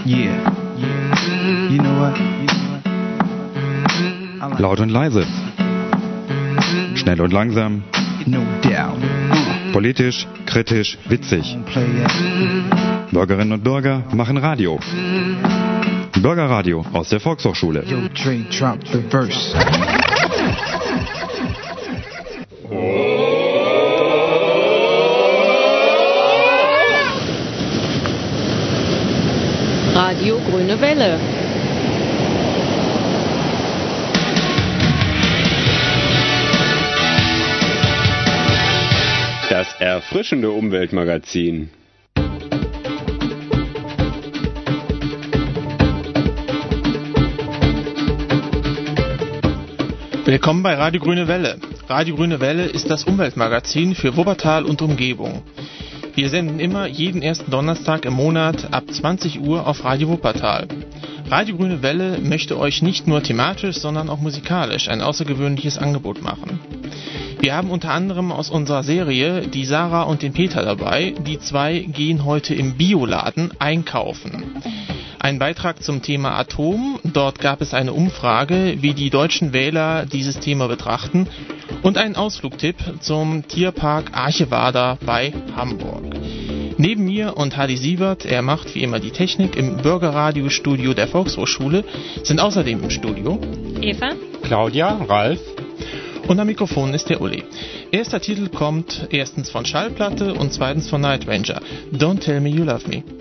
Yeah. You know what? Laut und leise. Schnell und langsam. No doubt. Politisch, kritisch, witzig. Bürgerinnen und Bürger machen Radio. Bürgerradio aus der Volkshochschule. Yo, Dre, drop the verse. Radio Grüne Welle. Das erfrischende Umweltmagazin. Willkommen bei Radio Grüne Welle. Radio Grüne Welle ist das Umweltmagazin für Wuppertal und Umgebung. Wir senden immer jeden ersten Donnerstag im Monat ab 20 Uhr auf Radio Wuppertal. Radio Grüne Welle möchte euch nicht nur thematisch, sondern auch musikalisch ein außergewöhnliches Angebot machen. Wir haben unter anderem aus unserer Serie die Sarah und den Peter dabei. Die zwei gehen heute im Bioladen einkaufen. Ein Beitrag zum Thema Atom. Dort gab es eine Umfrage, wie die deutschen Wähler dieses Thema betrachten. Und einen Ausflugtipp zum Tierpark Archevada bei Hamburg. Neben mir und Hadi Siebert, er macht wie immer die Technik im Bürgerradiostudio der Volkshochschule, sind außerdem im Studio Eva, Claudia, Ralf. Und am Mikrofon ist der Uli. Erster Titel kommt erstens von Schallplatte und zweitens von Night Ranger. Don't Tell Me You Love Me.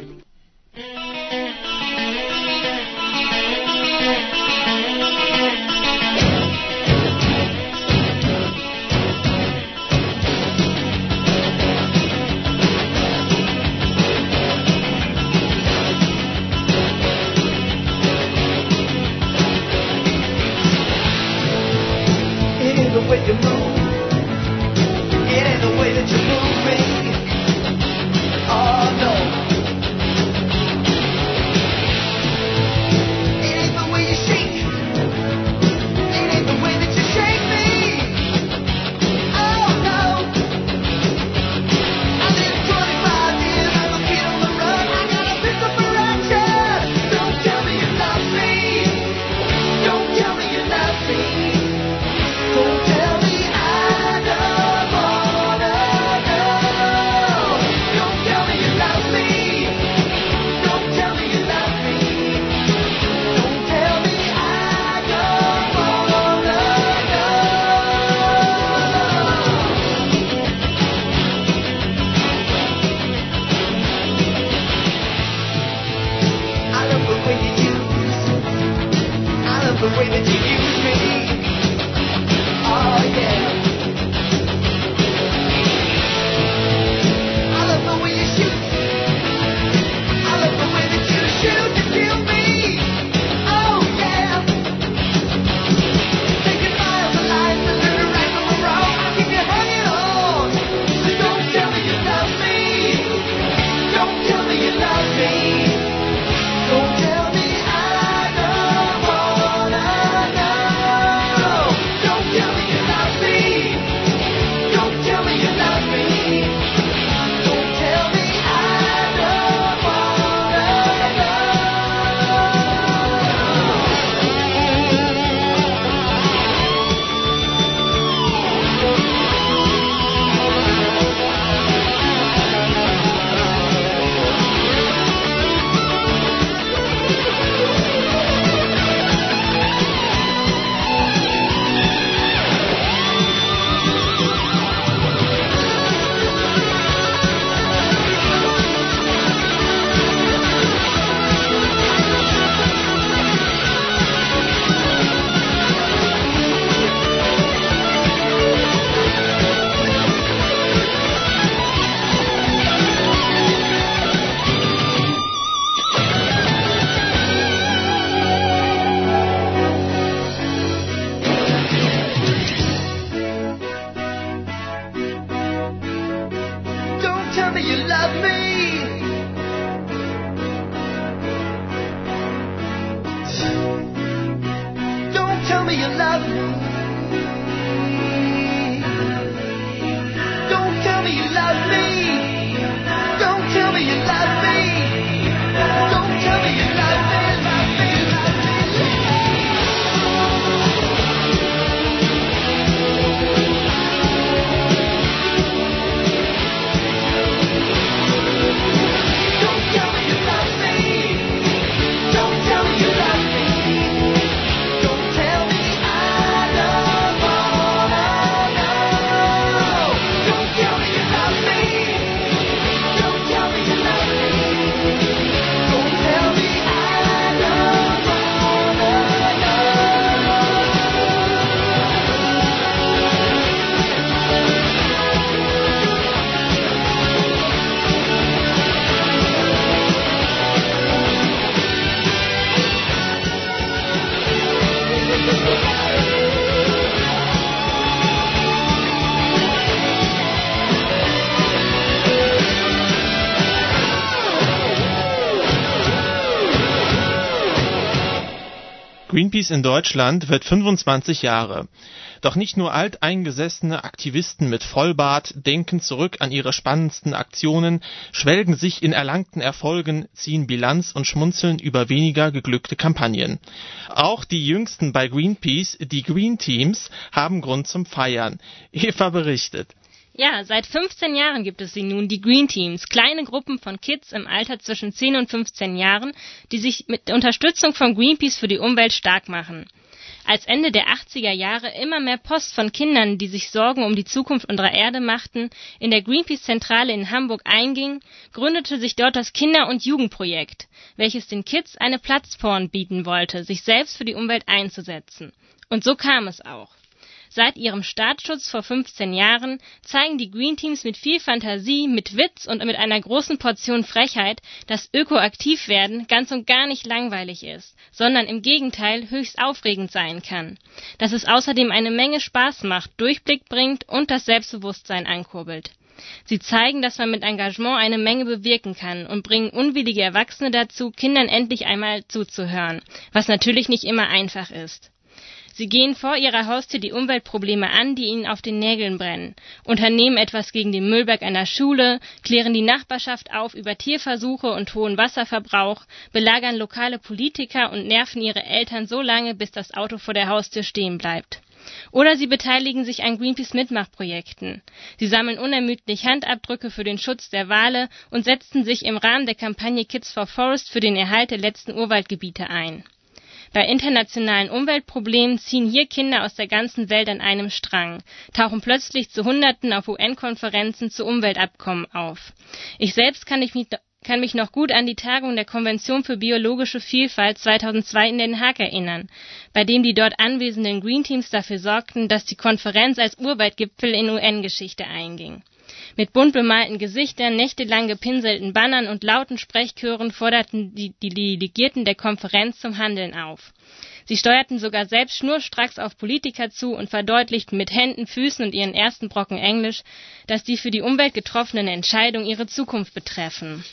Greenpeace in Deutschland wird 25 Jahre. Doch nicht nur alteingesessene Aktivisten mit Vollbart denken zurück an ihre spannendsten Aktionen, schwelgen sich in erlangten Erfolgen, ziehen Bilanz und schmunzeln über weniger geglückte Kampagnen. Auch die jüngsten bei Greenpeace, die Green Teams, haben Grund zum Feiern. Eva berichtet. Ja, seit 15 Jahren gibt es sie nun, die Green Teams, kleine Gruppen von Kids im Alter zwischen 10 und 15 Jahren, die sich mit Unterstützung von Greenpeace für die Umwelt stark machen. Als Ende der 80er Jahre immer mehr Post von Kindern, die sich Sorgen um die Zukunft unserer Erde machten, in der Greenpeace-Zentrale in Hamburg einging, gründete sich dort das Kinder- und Jugendprojekt, welches den Kids eine Plattform bieten wollte, sich selbst für die Umwelt einzusetzen. Und so kam es auch. Seit ihrem Startschuss vor 15 Jahren zeigen die Green Teams mit viel Fantasie, mit Witz und mit einer großen Portion Frechheit, dass Ökoaktivwerden ganz und gar nicht langweilig ist, sondern im Gegenteil höchst aufregend sein kann. Dass es außerdem eine Menge Spaß macht, Durchblick bringt und das Selbstbewusstsein ankurbelt. Sie zeigen, dass man mit Engagement eine Menge bewirken kann und bringen unwillige Erwachsene dazu, Kindern endlich einmal zuzuhören, was natürlich nicht immer einfach ist. Sie gehen vor ihrer Haustür die Umweltprobleme an, die ihnen auf den Nägeln brennen, unternehmen etwas gegen den Müllberg einer Schule, klären die Nachbarschaft auf über Tierversuche und hohen Wasserverbrauch, belagern lokale Politiker und nerven ihre Eltern so lange, bis das Auto vor der Haustür stehen bleibt. Oder sie beteiligen sich an Greenpeace-Mitmachprojekten. Sie sammeln unermüdlich Handabdrücke für den Schutz der Wale und setzen sich im Rahmen der Kampagne Kids for Forest für den Erhalt der letzten Urwaldgebiete ein. Bei internationalen Umweltproblemen ziehen hier Kinder aus der ganzen Welt an einem Strang, tauchen plötzlich zu Hunderten auf UN-Konferenzen zu Umweltabkommen auf. Ich selbst kann mich noch gut an die Tagung der Konvention für biologische Vielfalt 2002 in Den Haag erinnern, bei dem die dort anwesenden Green Teams dafür sorgten, dass die Konferenz als Urwaldgipfel in UN-Geschichte einging. Mit bunt bemalten Gesichtern, nächtelang gepinselten Bannern und lauten Sprechchören forderten die Delegierten der Konferenz zum Handeln auf. Sie steuerten sogar selbst schnurstracks auf Politiker zu und verdeutlichten mit Händen, Füßen und ihren ersten Brocken Englisch, dass die für die Umwelt getroffenen Entscheidungen ihre Zukunft betreffen.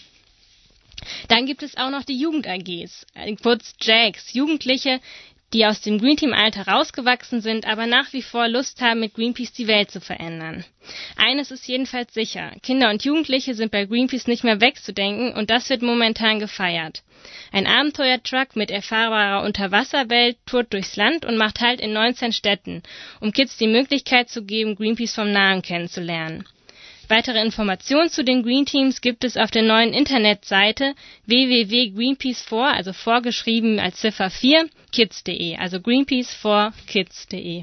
Dann gibt es auch noch die Jugend-AGs, kurz JAGs, Jugendliche, die aus dem Green-Team-Alter rausgewachsen sind, aber nach wie vor Lust haben, mit Greenpeace die Welt zu verändern. Eines ist jedenfalls sicher, Kinder und Jugendliche sind bei Greenpeace nicht mehr wegzudenken und das wird momentan gefeiert. Ein Abenteuertruck mit erfahrbarer Unterwasserwelt tourt durchs Land und macht Halt in 19 Städten, um Kids die Möglichkeit zu geben, Greenpeace vom Nahen kennenzulernen. Weitere Informationen zu den Green Teams gibt es auf der neuen Internetseite www.greenpeace4, also vorgeschrieben als Ziffer 4, kids.de, also greenpeace4kids.de.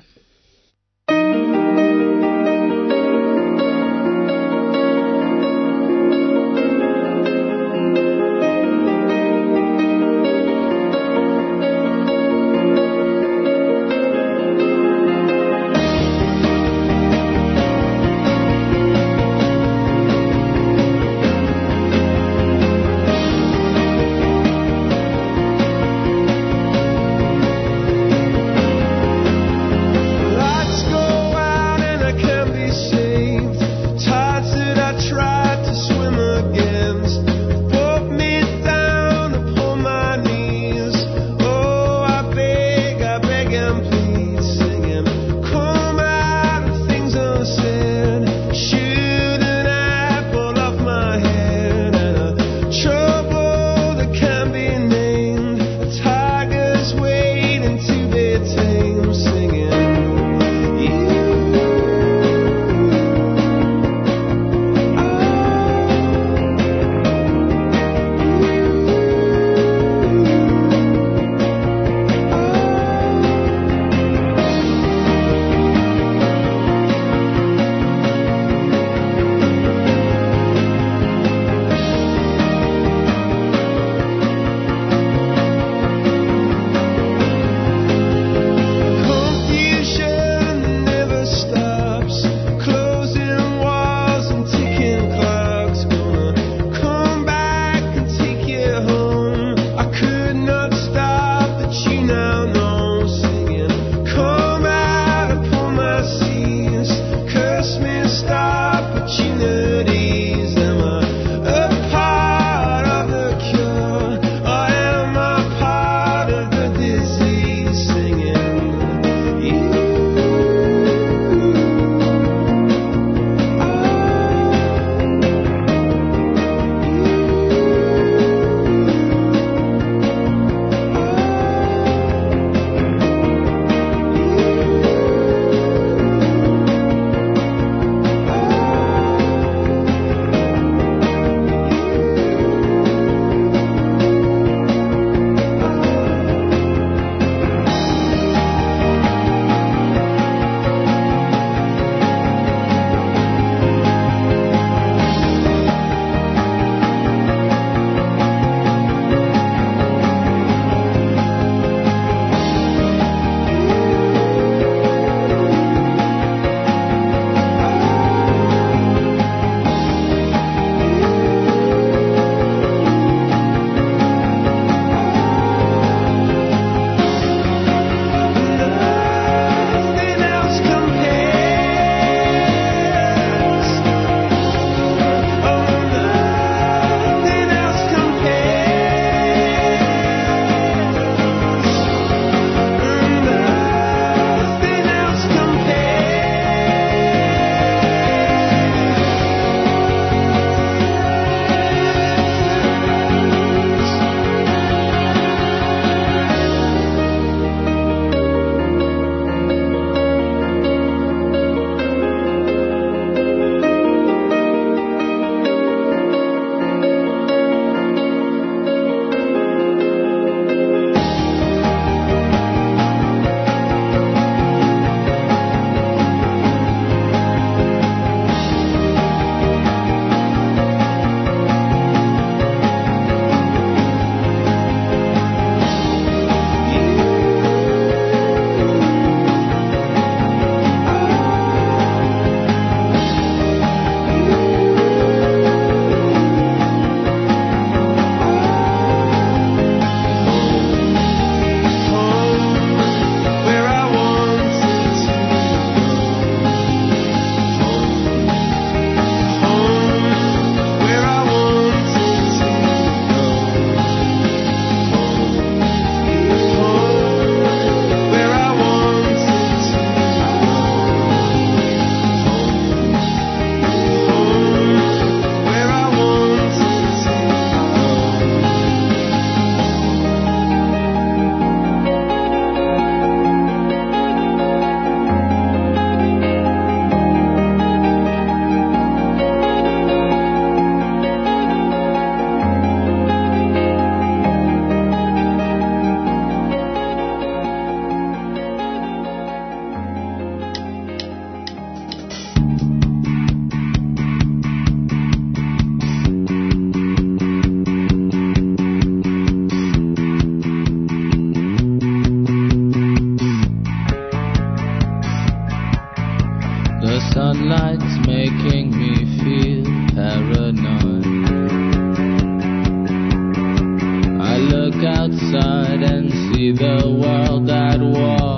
look outside and see the world at war.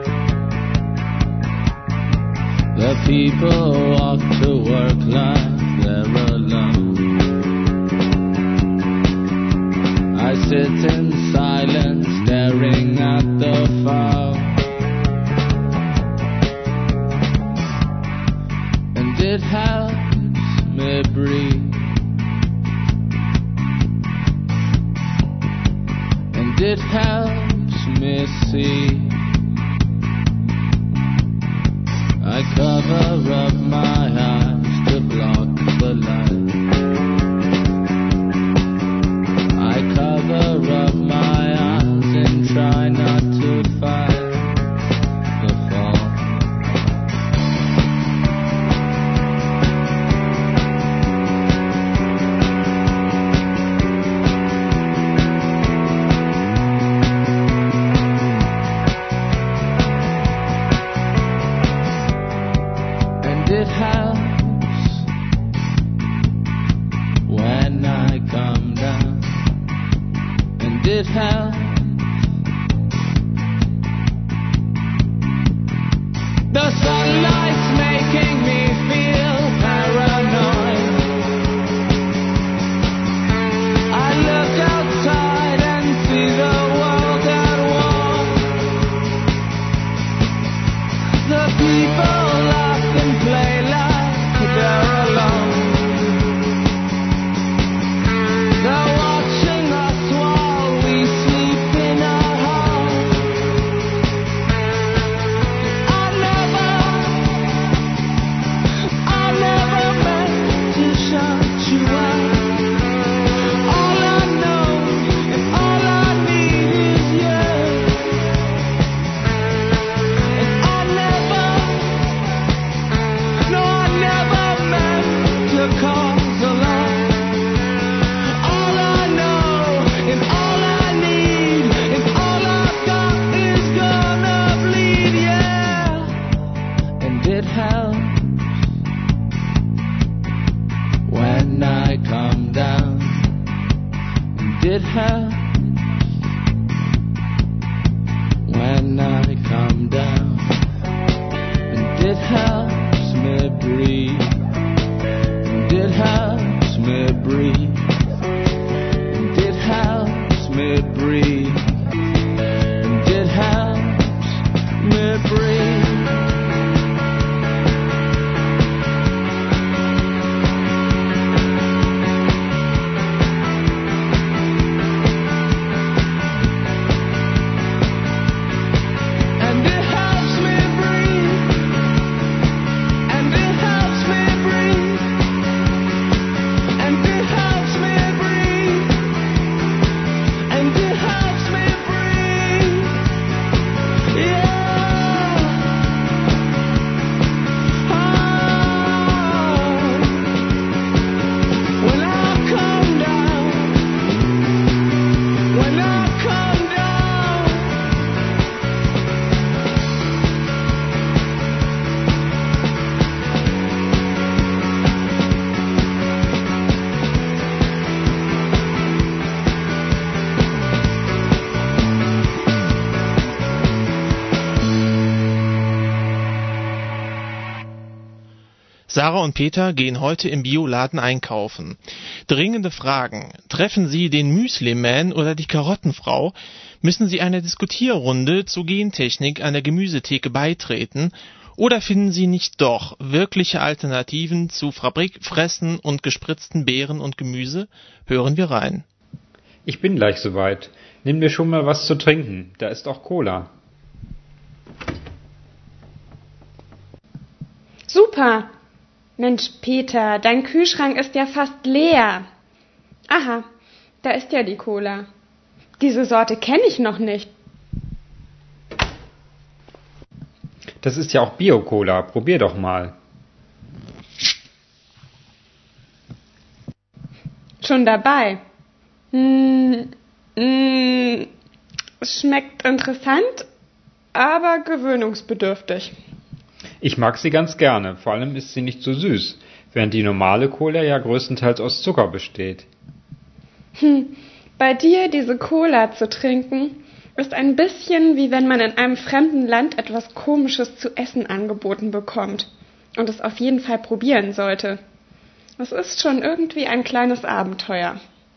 The people walk to work like they're alone. I sit in silence staring at the phone. And it helps me breathe. And it helps me see. I cover up my eyes to block the light. I cover up my eyes and try not to fight the fall. And it helps when I come down. And it helps. The sunlight's making me feel paranoid. I look outside and see the world at war. The people laugh and play like they're alone. They're watching us while we sleep in our homes. I never meant to shut you out. All I know and all I need is you. And I never meant to cause alarm. All I know and all I need and all I've got is gonna bleed, yeah. And it helps when I come down. And it helps when I come down. And it helps me breathe. And it helps me breathe. And it helps me breathe. And it helps me breathe. And it helps me breathe. And it helps me breathe. And it helps me breathe. And it helps me breathe. Yeah. When I come down, when I come down. Sarah und Peter gehen heute im Bioladen einkaufen. Dringende Fragen. Treffen Sie den Müsli-Man oder die Karottenfrau? Müssen Sie einer Diskutierrunde zur Gentechnik an der Gemüsetheke beitreten? Oder finden Sie nicht doch wirkliche Alternativen zu Fabrikfressen und gespritzten Beeren und Gemüse? Hören wir rein. Ich bin gleich soweit. Nimm mir schon mal was zu trinken. Da ist auch Cola. Super! Mensch, Peter, dein Kühlschrank ist ja fast leer. Aha, da ist ja die Cola. Diese Sorte kenne ich noch nicht. Das ist ja auch Bio-Cola. Probier doch mal. Schon dabei. Es schmeckt interessant, aber gewöhnungsbedürftig. Ich mag sie ganz gerne, vor allem ist sie nicht so süß, während die normale Cola ja größtenteils aus Zucker besteht. Bei dir diese Cola zu trinken, ist ein bisschen wie wenn man in einem fremden Land etwas Komisches zu essen angeboten bekommt und es auf jeden Fall probieren sollte. Es ist schon irgendwie ein kleines Abenteuer.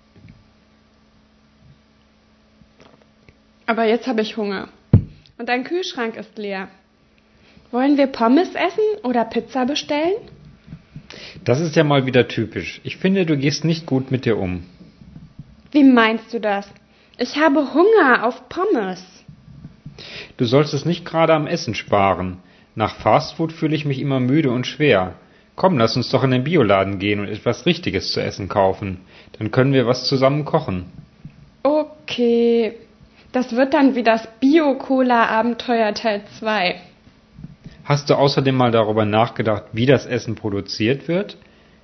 Aber jetzt habe ich Hunger. Und dein Kühlschrank ist leer. Wollen wir Pommes essen oder Pizza bestellen? Das ist ja mal wieder typisch. Ich finde, du gehst nicht gut mit dir um. Wie meinst du das? Ich habe Hunger auf Pommes. Du solltest nicht gerade am Essen sparen. Nach Fastfood fühle ich mich immer müde und schwer. Komm, lass uns doch in den Bioladen gehen und etwas Richtiges zu essen kaufen. Dann können wir was zusammen kochen. Okay, das wird dann wie das Bio-Cola-Abenteuer Teil 2. Hast du außerdem mal darüber nachgedacht, wie das Essen produziert wird?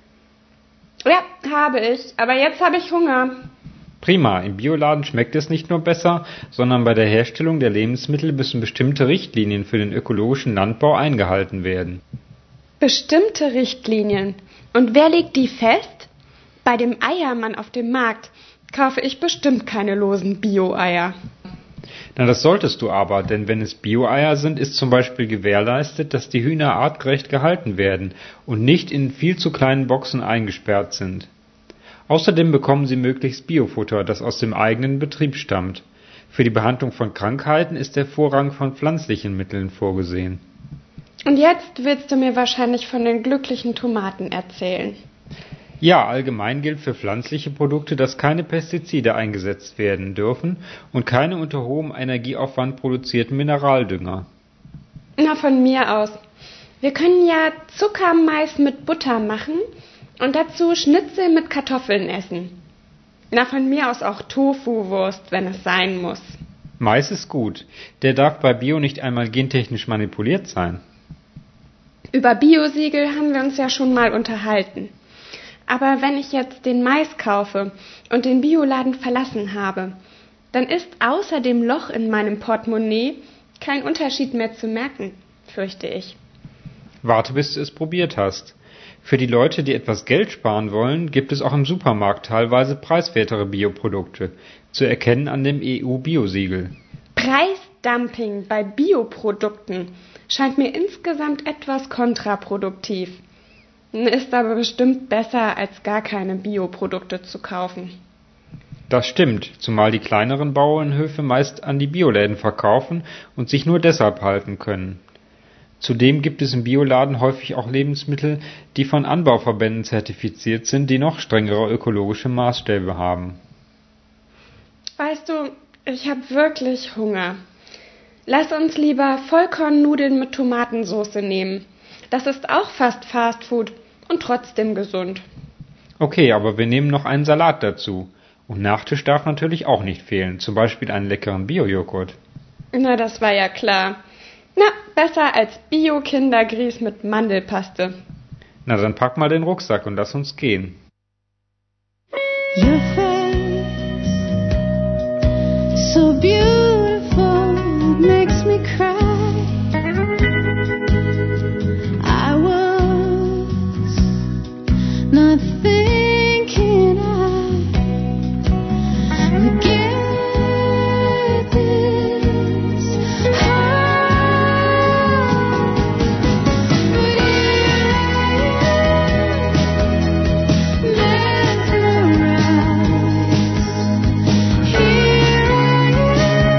Ja, habe ich, aber jetzt habe ich Hunger. Prima, im Bioladen schmeckt es nicht nur besser, sondern bei der Herstellung der Lebensmittel müssen bestimmte Richtlinien für den ökologischen Landbau eingehalten werden. Bestimmte Richtlinien. Und wer legt die fest? Bei dem Eiermann auf dem Markt kaufe ich bestimmt keine losen Bio-Eier. Na, das solltest du aber, denn wenn es Bio-Eier sind, ist zum Beispiel gewährleistet, dass die Hühner artgerecht gehalten werden und nicht in viel zu kleinen Boxen eingesperrt sind. Außerdem bekommen sie möglichst Biofutter, das aus dem eigenen Betrieb stammt. Für die Behandlung von Krankheiten ist der Vorrang von pflanzlichen Mitteln vorgesehen. Und jetzt willst du mir wahrscheinlich von den glücklichen Tomaten erzählen. Ja, allgemein gilt für pflanzliche Produkte, dass keine Pestizide eingesetzt werden dürfen und keine unter hohem Energieaufwand produzierten Mineraldünger. Na, von mir aus. Wir können ja Zuckermais mit Butter machen und dazu Schnitzel mit Kartoffeln essen. Na, von mir aus auch Tofu-Wurst, wenn es sein muss. Mais ist gut. Der darf bei Bio nicht einmal gentechnisch manipuliert sein. Über Biosiegel haben wir uns ja schon mal unterhalten. Aber wenn ich jetzt den Mais kaufe und den Bioladen verlassen habe, dann ist außer dem Loch in meinem Portemonnaie kein Unterschied mehr zu merken, fürchte ich. Warte, bis du es probiert hast. Für die Leute, die etwas Geld sparen wollen, gibt es auch im Supermarkt teilweise preiswertere Bioprodukte, zu erkennen an dem EU-Biosiegel. Preisdumping bei Bioprodukten scheint mir insgesamt etwas kontraproduktiv. Ist aber bestimmt besser, als gar keine Bioprodukte zu kaufen. Das stimmt, zumal die kleineren Bauernhöfe meist an die Bioläden verkaufen und sich nur deshalb halten können. Zudem gibt es im Bioladen häufig auch Lebensmittel, die von Anbauverbänden zertifiziert sind, die noch strengere ökologische Maßstäbe haben. Weißt du, ich habe wirklich Hunger. Lass uns lieber Vollkornnudeln mit Tomatensauce nehmen. Das ist auch fast Fastfood und trotzdem gesund. Okay, aber wir nehmen noch einen Salat dazu. Und Nachtisch darf natürlich auch nicht fehlen, zum Beispiel einen leckeren Bio-Joghurt. Na, das war ja klar. Na, besser als Bio-Kindergrieß mit Mandelpaste. Na, dann pack mal den Rucksack und lass uns gehen. Your face, so beautiful, it makes me cry. I was not thinking I would get this high. But mesmerized, here I am.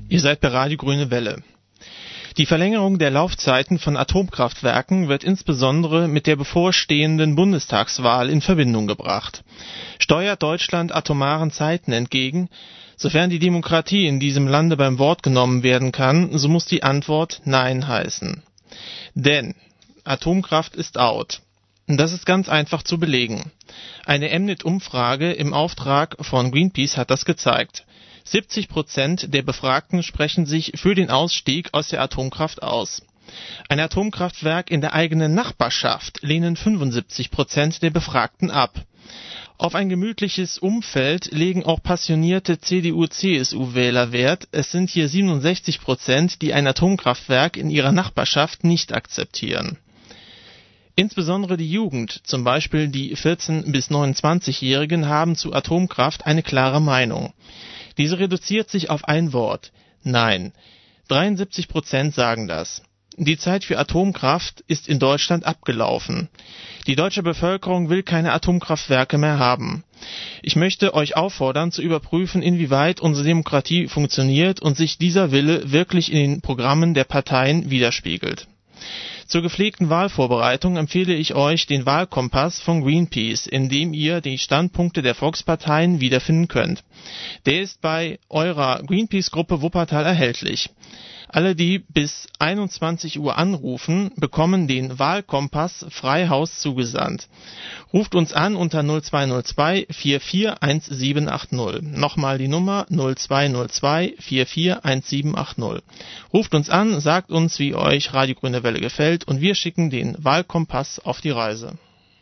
Ihr seid bei Radio Grüne Welle. Die Verlängerung der Laufzeiten von Atomkraftwerken wird insbesondere mit der bevorstehenden Bundestagswahl in Verbindung gebracht. Steuert Deutschland atomaren Zeiten entgegen? Sofern die Demokratie in diesem Lande beim Wort genommen werden kann, so muss die Antwort Nein heißen. Denn Atomkraft ist out. Das ist ganz einfach zu belegen. Eine Mnet-Umfrage im Auftrag von Greenpeace hat das gezeigt. 70% der Befragten sprechen sich für den Ausstieg aus der Atomkraft aus. Ein Atomkraftwerk in der eigenen Nachbarschaft lehnen 75% der Befragten ab. Auf ein gemütliches Umfeld legen auch passionierte CDU-CSU-Wähler Wert. Es sind hier 67%, die ein Atomkraftwerk in ihrer Nachbarschaft nicht akzeptieren. Insbesondere die Jugend, zum Beispiel die 14- bis 29-Jährigen, haben zu Atomkraft eine klare Meinung. Diese reduziert sich auf ein Wort: Nein. 73% sagen das. Die Zeit für Atomkraft ist in Deutschland abgelaufen. Die deutsche Bevölkerung will keine Atomkraftwerke mehr haben. Ich möchte euch auffordern, zu überprüfen, inwieweit unsere Demokratie funktioniert und sich dieser Wille wirklich in den Programmen der Parteien widerspiegelt. Zur gepflegten Wahlvorbereitung empfehle ich euch den Wahlkompass von Greenpeace, in dem ihr die Standpunkte der Volksparteien wiederfinden könnt. Der ist bei eurer Greenpeace-Gruppe Wuppertal erhältlich. Alle, die bis 21 Uhr anrufen, bekommen den Wahlkompass frei Haus zugesandt. Ruft uns an unter 0202 441780. Nochmal die Nummer 0202 441780. Ruft uns an, sagt uns, wie euch Radio Grüne Welle gefällt, und wir schicken den Wahlkompass auf die Reise.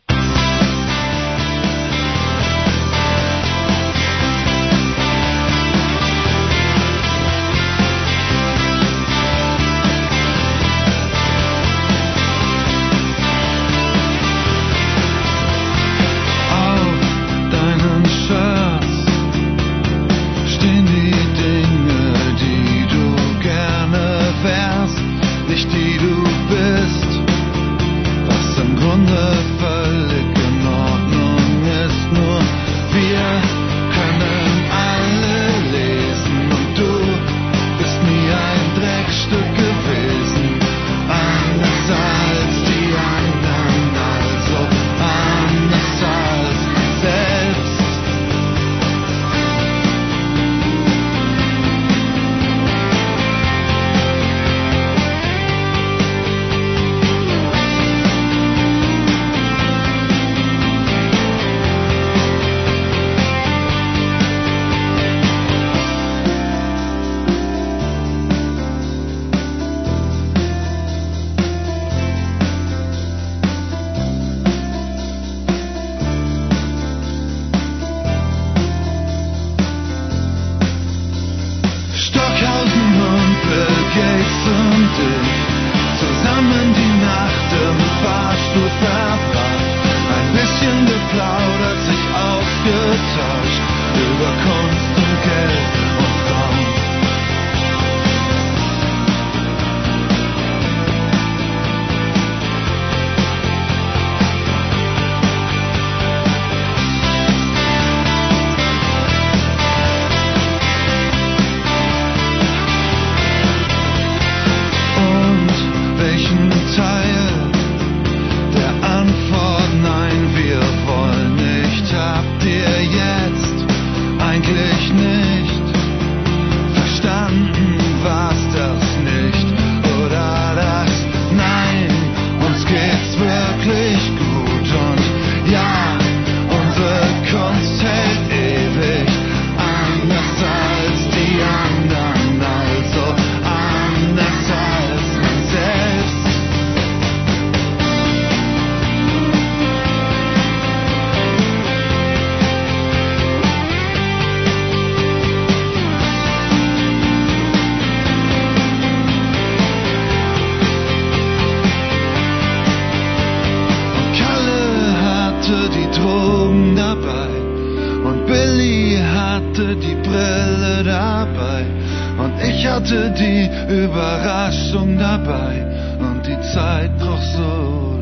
hatte die Überraschung dabei und die Zeit kroch so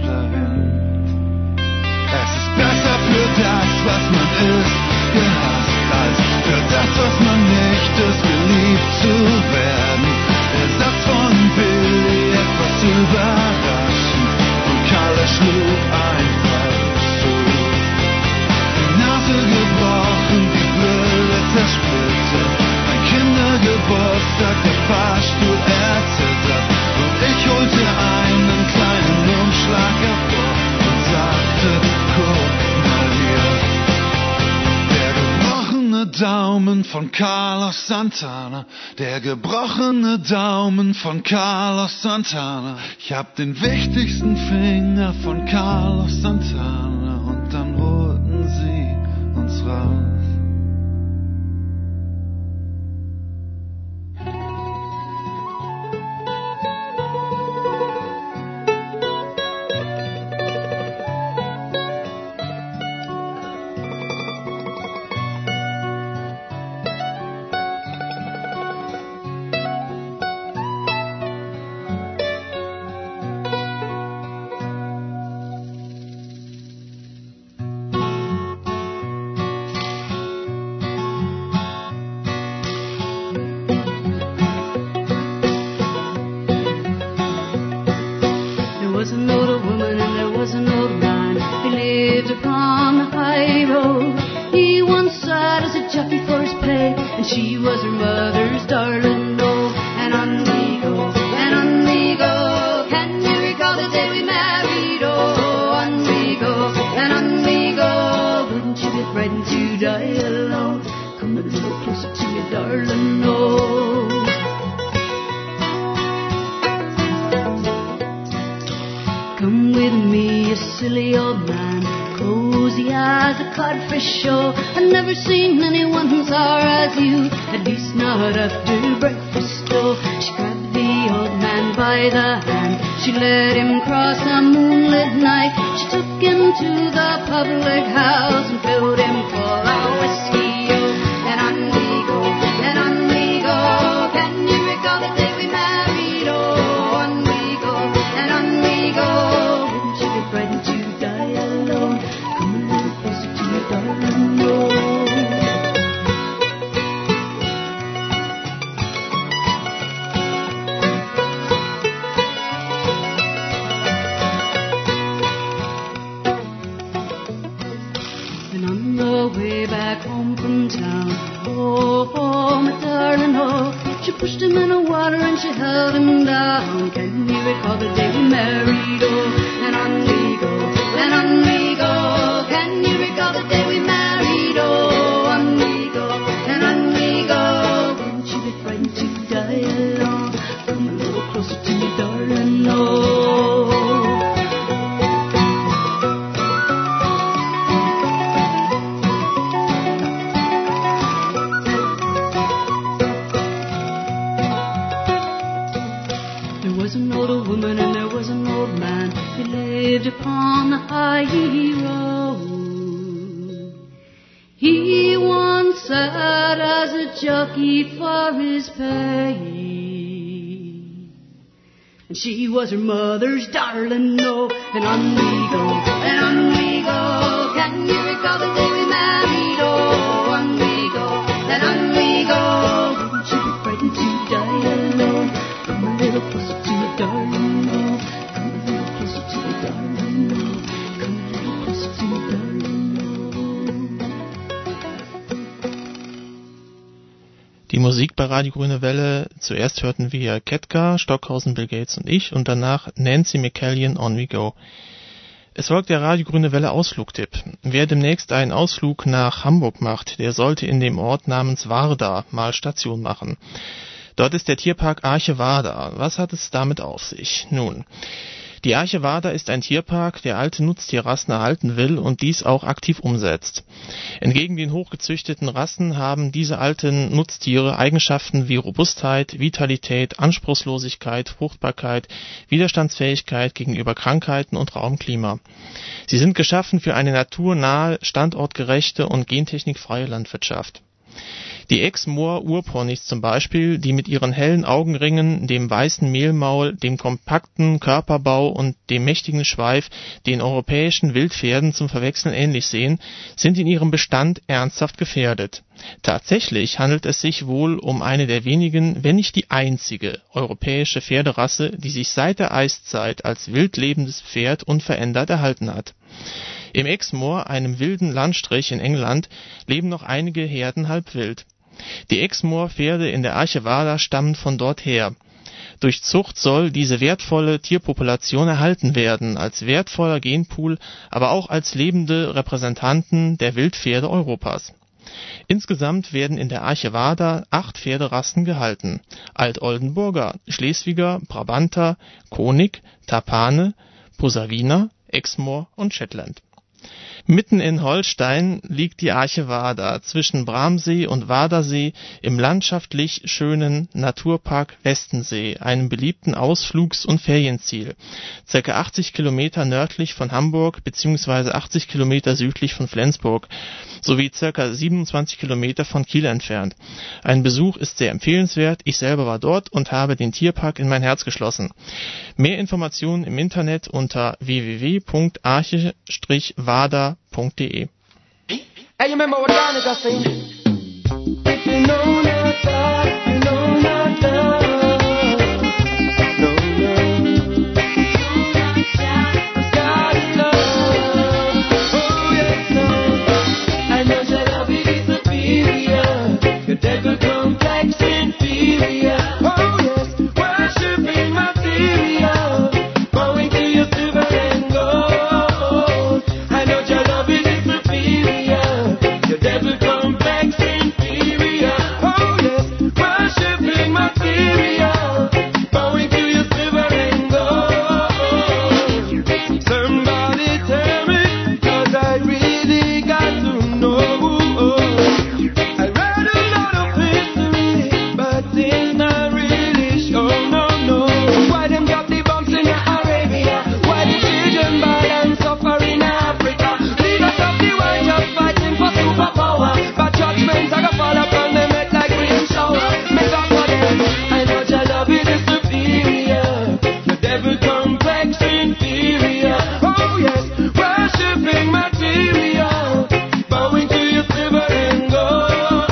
dahin. Es ist besser für das, was man ist, gehasst, als für das, was man nicht ist, geliebt zu werden. Daumen von Carlos Santana, der gebrochene Daumen von Carlos Santana. Ich hab den wichtigsten Finger von Carlos Santana und dann holten sie uns raus. She was her mother's darling, no, and on we go, and on we go. Can you recall the day we married? Oh, on we go, and on we go. Wouldn't you be frightened to die alone? Come a little closer to me, darling, no. Come a little closer to me, darling, no. Come a little closer to me, darling, no. Die Musik bei Radio Grüne Welle, zuerst hörten wir Ketka, Stockhausen, Bill Gates und ich und danach Nancy McCallion, On We Go. Es folgt der Radio Grüne Welle Ausflugtipp. Wer demnächst einen Ausflug nach Hamburg macht, der sollte in dem Ort namens Warda mal Station machen. Dort ist der Tierpark Arche Warda. Was hat es damit auf sich? Nun, die Arche Warda ist ein Tierpark, der alte Nutztierrassen erhalten will und dies auch aktiv umsetzt. Entgegen den hochgezüchteten Rassen haben diese alten Nutztiere Eigenschaften wie Robustheit, Vitalität, Anspruchslosigkeit, Fruchtbarkeit, Widerstandsfähigkeit gegenüber Krankheiten und rauem Klima. Sie sind geschaffen für eine naturnahe, standortgerechte und gentechnikfreie Landwirtschaft. Die Exmoor-Urponys zum Beispiel, die mit ihren hellen Augenringen, dem weißen Mehlmaul, dem kompakten Körperbau und dem mächtigen Schweif den europäischen Wildpferden zum Verwechseln ähnlich sehen, sind in ihrem Bestand ernsthaft gefährdet. Tatsächlich handelt es sich wohl um eine der wenigen, wenn nicht die einzige, europäische Pferderasse, die sich seit der Eiszeit als wild lebendes Pferd unverändert erhalten hat. Im Exmoor, einem wilden Landstrich in England, leben noch einige Herden halbwild. Die Exmoor-Pferde in der Arche Warda stammen von dort her. Durch Zucht soll diese wertvolle Tierpopulation erhalten werden, als wertvoller Genpool, aber auch als lebende Repräsentanten der Wildpferde Europas. Insgesamt werden in der Arche Warda 8 Pferderassen gehalten: Alt-Oldenburger, Schleswiger, Brabanter, Konig, Tapane, Posaviner, Exmoor und Shetland. Mitten in Holstein liegt die Arche Warda zwischen Bramsee und Wardersee im landschaftlich schönen Naturpark Westensee, einem beliebten Ausflugs- und Ferienziel, ca. 80 Kilometer nördlich von Hamburg bzw. 80 Kilometer südlich von Flensburg sowie ca. 27 Kilometer von Kiel entfernt. Ein Besuch ist sehr empfehlenswert, ich selber war dort und habe den Tierpark in mein Herz geschlossen. Mehr Informationen im Internet unter www.arche-warda.de. Hey, you remember what Danica sing? If you know not God, you know not love. No, no. God is love. Oh, yes, Lord. I know your love is superior. Your devil complex inferior. Oh, yes. Worshipping material. Going to your silver and gold. I know your love is superior. Your devil complex inferior. Oh yes, worshipping material. Bowing to your silver and gold. Somebody tell me, 'cause I really got to know. I read a lot of history, but things not really show. No, no. Why them got the bombs in Arabia? Why the children bad and suffer in Africa? Leaders of the world just fighting for superpower, but judgments are gonna fall upon them head like rain shower. Make up for them. I know your love is superior. Your devil complex inferior. Oh yes, worshipping material, bowing to your silver and gold.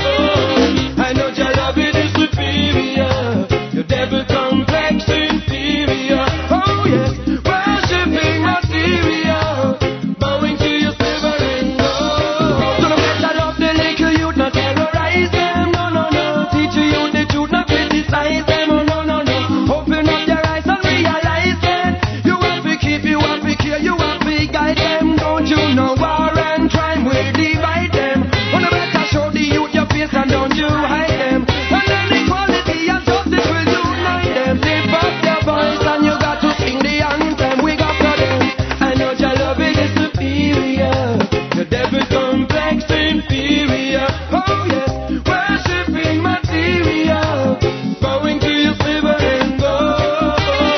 I know your love is superior. Your devil complex inferior. Oh yes, worshipping material, bowing to your silver and gold. So no better love the little youth, not terrorize them. No, no, no. Teach you youth the truth, not criticize them. Oh no, no, no. Open up your eyes and realize that you have to keep, you have to care, you have to guide them. Don't you know war and crime will divide them? Oh no better show the youth your face and don't you hide them. And then equality and justice will unite them. Lift up their voice and you got to sing the anthem. We got for them. I know your love is superior. Your devil complex inferior. Oh yes, worshipping material, bowing to your silver and gold.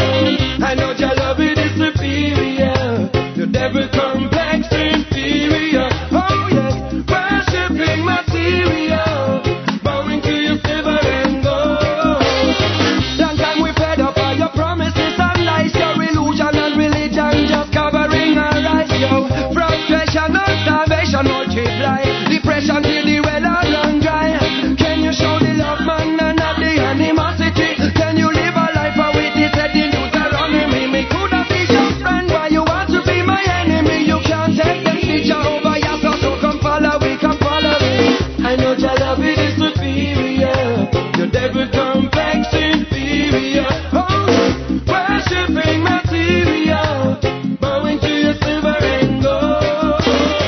I know your love is superior. Your devil complex inferior. Oh yes, worshipping material, bowing to your silver and gold. Long time we fed up all your promises and lies, your illusion and religion just covering our eyes, yo. Frustration and starvation multiply, depression till the well are run dry. Can you show the love, man, and not the animosity? Can you live a life with this head in Deuteronomy? Me could have been your friend, why you want to be my enemy? You can't take them picture over yourself, so come follow me, come follow me. I know your love is superior. Your devil complex inferior. Oh, worshipping material, bowing to your silver and gold.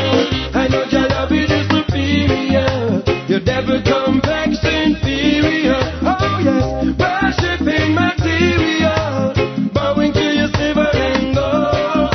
I know your love is superior. Your devil complex inferior. Oh yes, worshipping material, bowing to your silver and gold.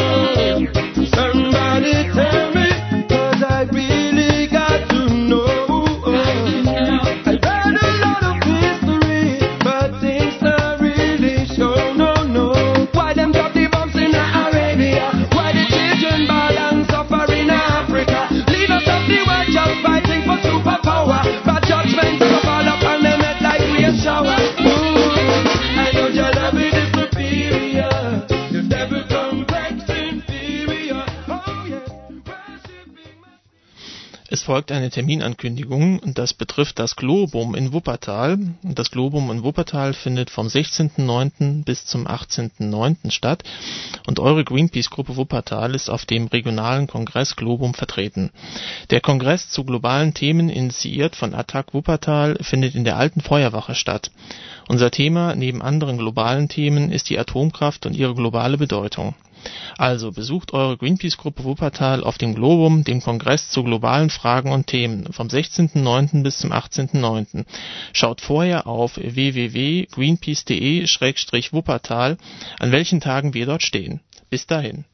Somebody tell me, 'cause I really got to know. I read a lot of history, but things not really show. No, no. Why them drop the bombs in Arabia? Why the children bad and suffer in Africa? Leaders of the world just fighting for superpower, but judgments are gonna fall upon them head like rain shower. Ooh, I know your love is superior. Your devil complex inferior. Oh yes, worshipping. Es folgt eine Terminankündigung, und das betrifft das Globum in Wuppertal. Das Globum in Wuppertal findet vom 16.09. bis zum 18.09. statt und eure Greenpeace-Gruppe Wuppertal ist auf dem regionalen Kongress Globum vertreten. Der Kongress zu globalen Themen, initiiert von Attac Wuppertal, findet in der alten Feuerwache statt. Unser Thema neben anderen globalen Themen ist die Atomkraft und ihre globale Bedeutung. Also besucht eure Greenpeace-Gruppe Wuppertal auf dem Globum, dem Kongress zu globalen Fragen und Themen, vom 16.09. bis zum 18.09. Schaut vorher auf www.greenpeace.de/Wuppertal, an welchen Tagen wir dort stehen. Bis dahin.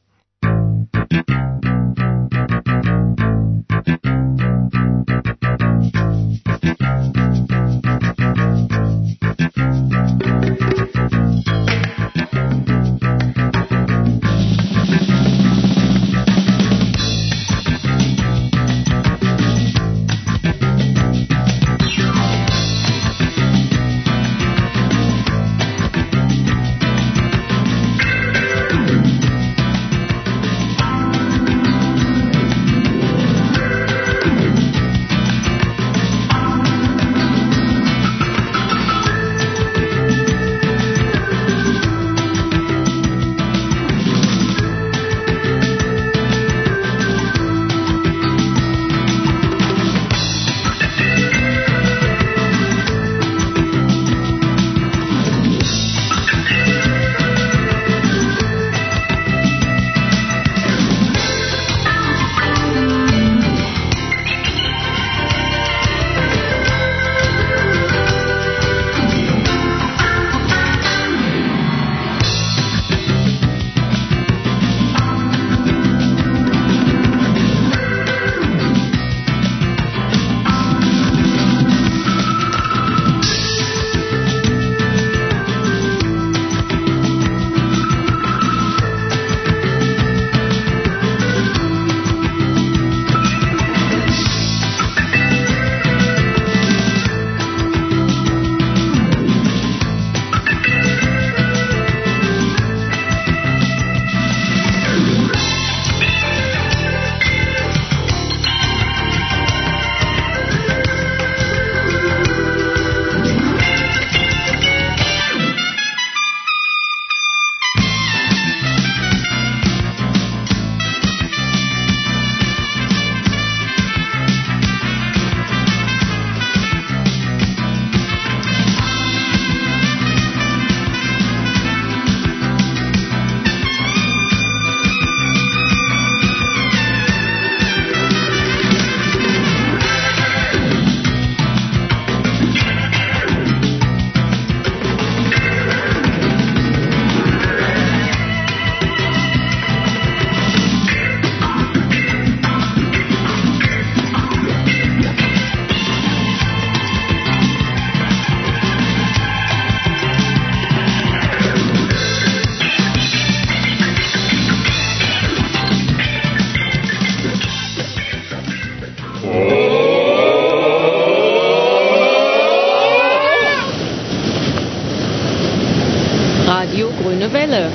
Radio Grüne Welle.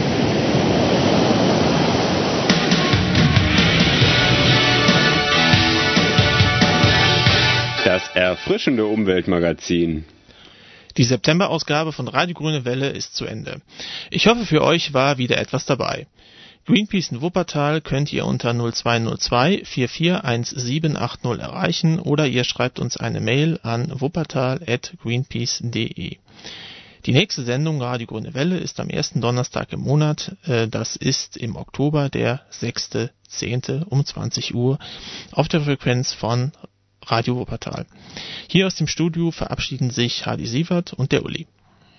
Das erfrischende Umweltmagazin. Die September-Ausgabe von Radio Grüne Welle ist zu Ende. Ich hoffe, für euch war wieder etwas dabei. Greenpeace in Wuppertal könnt ihr unter 0202 441780 erreichen oder ihr schreibt uns eine Mail an wuppertal@greenpeace.de. Die nächste Sendung Radio Grüne Welle ist am ersten Donnerstag im Monat. Das ist im Oktober der 6.10. um 20 Uhr auf der Frequenz von Radio Wuppertal. Hier aus dem Studio verabschieden sich Hardy Sievert und der Uli.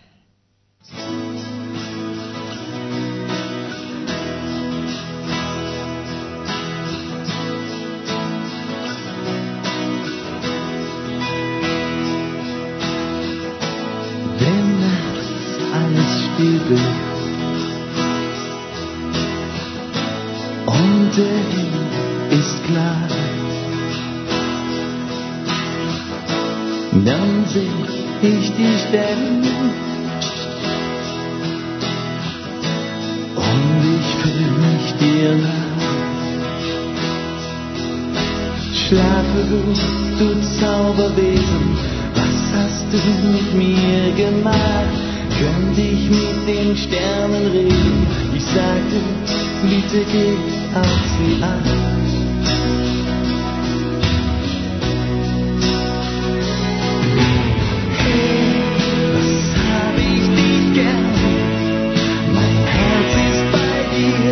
Wenn nachts alles still wird und der Himmel ist klar, dann seh ich die Sterne und ich fühl mich dir nah. Schlafe gut, du Zauberwesen, was hast du mit mir gemacht? Könnte ich mit den Sternen reden? Ich sagte, bitte geh auf sie acht. Was hab ich dich gern? Mein Herz ist bei dir.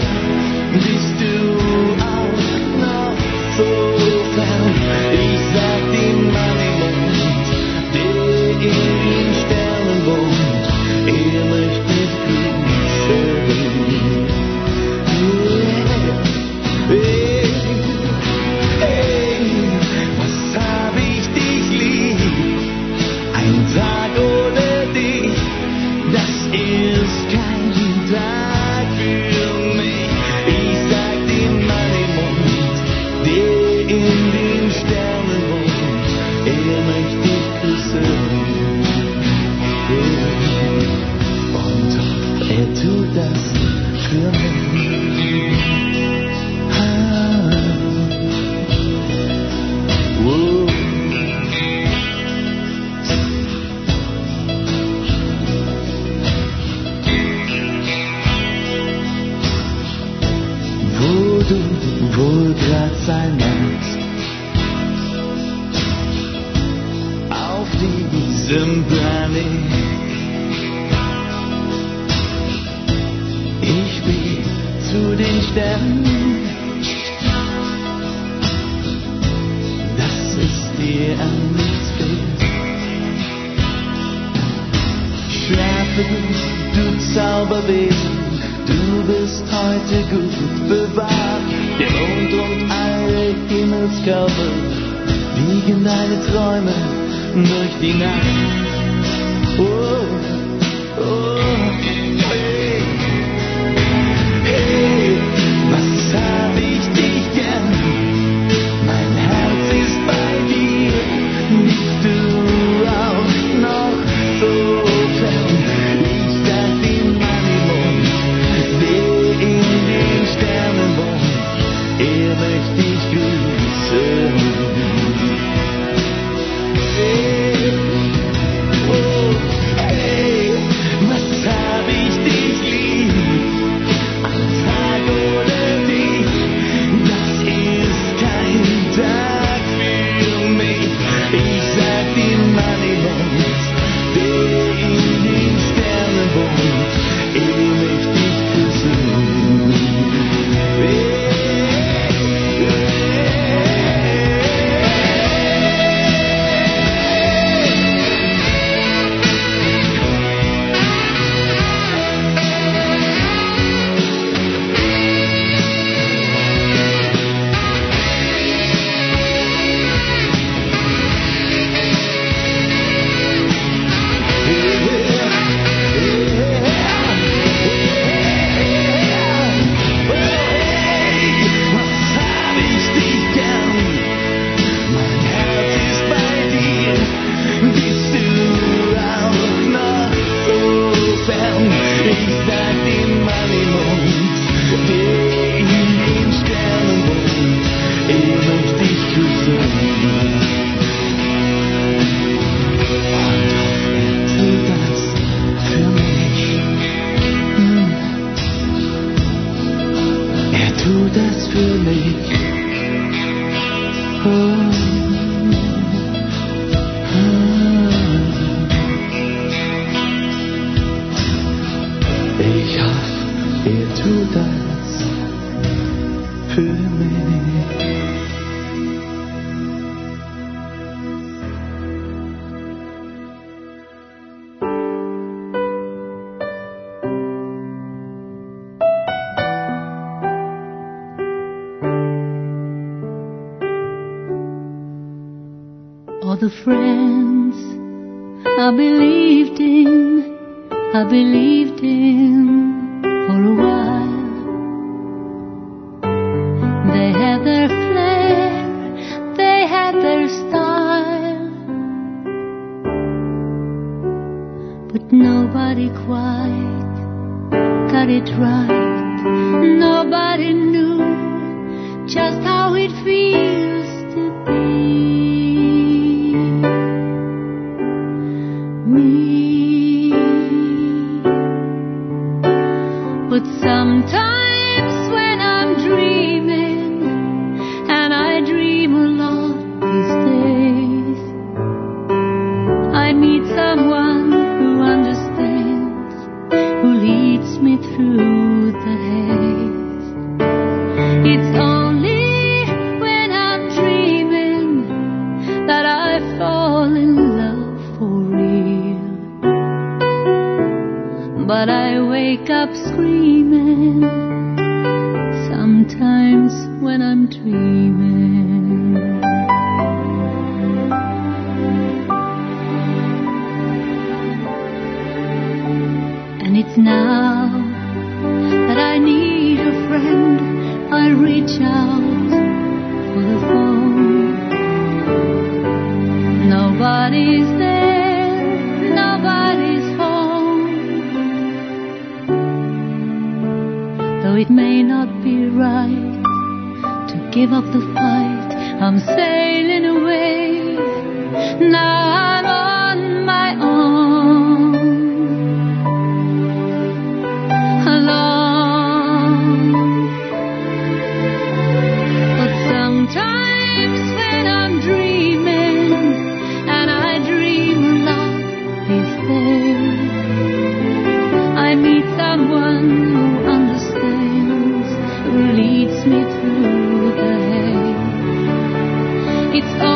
ihr möchte ich küssen. Und er tut das für mich. Wo du wohl grad sein magst, auf diesem Planet. Ich will zu den Sternen, dass es dir an nichts fehlt. Schlafe, du Zauberwesen, du bist heute gut bewahrt. Der Mond und alle Himmelskörper wiegen deine Träume durch die Nacht. Oh, oh, hey, hey, was hab ich dich gern? Mein Herz ist bei dir, bist du auch noch so fern? Ich sag dir meinen Mund, der in den Sternen wohnt, er möchte dich grüßen. Hey, oh, hey, was hab ich dich lieb? Ein Tag ohne dich, das ist kein Tag für mich. Ich sag dir meinen Mund, der in den Sternen wohnt, er möchte dich küssen. All the friends I believed in for a while. They had their flair, they had their style, but nobody quite got it right. Nobody knew just how it feels to be me. But sometimes when I'm dreaming, and I dream a lot these days, I meet someone who understands, who leads me through the haze. It's only when I'm dreaming that I fall in love for real. But I wake up screaming sometimes when I'm dreaming. And it's now that I need a friend, I reach out for the phone. No Nobody's there, nobody's home. Though it may not be right to give up the fight, I'm sailing away. Now I'm on my own. Alone. But sometimes when I'm dreaming, and I dream love is there, I meet someone who understands, who leads me through the hay. It's